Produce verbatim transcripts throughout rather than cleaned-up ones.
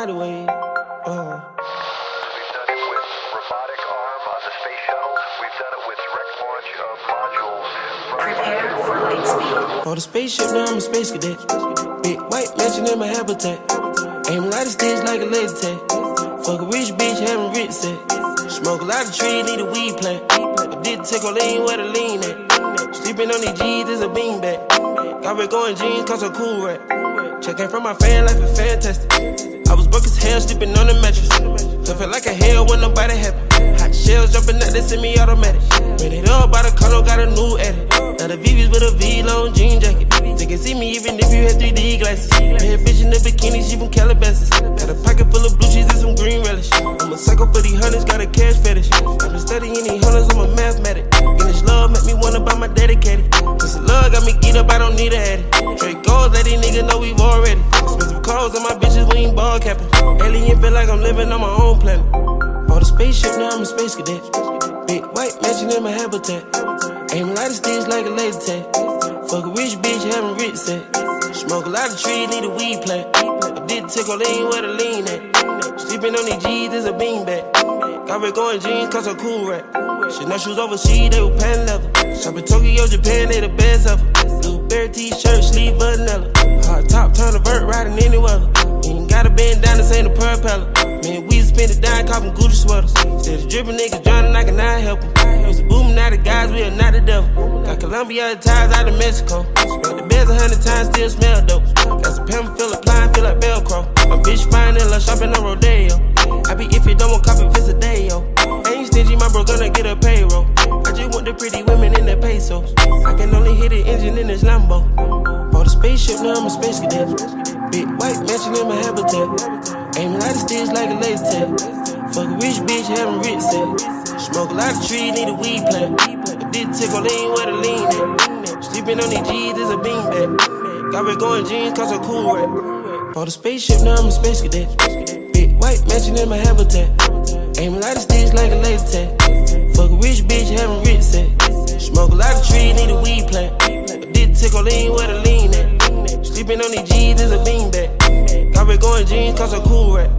Illuminati way. Uh. We've done it with robotic arm on the space shuttles. We've done it with direct launch of modules. Prepare for light speed. For the spaceship, now I'm a space cadet. Big white mansion in my habitat. Aim a lot of sticks like a laser tag. Fuck a rich bitch, having rich set. Smoke a lot of trees, need a weed plant. I did take a lean where the lean at. Sleeping on these G's is a beanbag. Got red going jeans, cause I'm cool rap. Checking from my fan life is fantastic. I was broke as hell, sleeping on the mattress. I felt like a hell when nobody happy. Hot shells jumping out, they semi-automatic. Ran it up by the condo, got a new edit. Now the V V's with a V-long jean jacket. They can see me even if you had three D glasses. Bad bitch in the bikini, she from Calabasas. Got a pocket full of blue cheese and some green relish. I'm a psycho for these hunters, got a cash fetish. I've been studying these hunters, I'm a mathematic. And this love make me wanna buy my dedicated. This love got me geeked up, I don't need a addict. Trade goals, let these niggas know we've already. Expensive clothes on my bitches, we ain't ball capping. Alien feel like I'm living on my own planet. Bought a spaceship, now I'm a space cadet. Big white mansion in my habitat. Aim a lot of sticks like a laser tag. Fuck a rich bitch, having rich set. Smoke a lot of trees, need a weed plant. I did take a lean where the lean at. Sleeping on these G's is a beanbag. Got red going jeans, cause I'm cool rap. Chanel shoes overseas, they were pan leather. Shop in Tokyo, Japan, they the best ever. Blueberry t-shirt, sleeve vanilla. Hard top, turn a vert, riding any weather. Ain't gotta bend down, this ain't a propeller. Man, we spend it down, copping Gucci sweaters. Instead of dripping niggas drowning, I cannot help them. Used to booming out the guys, we are not the devil. Got Colombia ties out of Mexico. Spent the beds a hundred times, still smell dope. Got some pimp, feel applying, feel like Velcro. My bitch fine and love shopping on Rodeo. I be if you don't want copy, visit a day, yo. Ain't stingy, my bro gonna get a payroll. I just want the pretty women in the pesos. I can only hit the engine in this Lambo. Bought a spaceship, now I'm a space cadet. Big white mansion in my habitat. Aim a lot of sticks like a laser tag. Fuck a rich bitch, having rich set. Smoke a lot of trees, need a weed plant. I did take a lean where the lean at. Sleeping on these G's is a beanbag. Got red going jeans, cause I'm cool rap. Bought a spaceship, now I'm a space cadet. Big white mansion in my habitat. Aim a lot of sticks like a laser tag. Fuck a rich bitch, having rich set. Smoke a lot of trees, need a weed plant. I did take a lean where the lean at. Sleeping on these G's is a beanbag. Got red going jeans, cause I'm cool rap.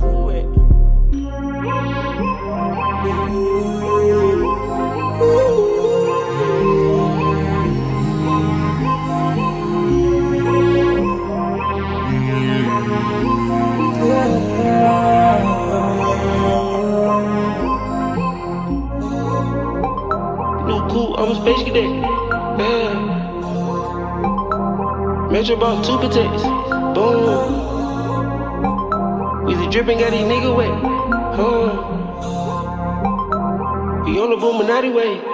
I'm a space cadet. Yeah. Metro bought two potatoes. Boom. Weezy dripping, got these nigga wet. Huh. We on the Illuminati way.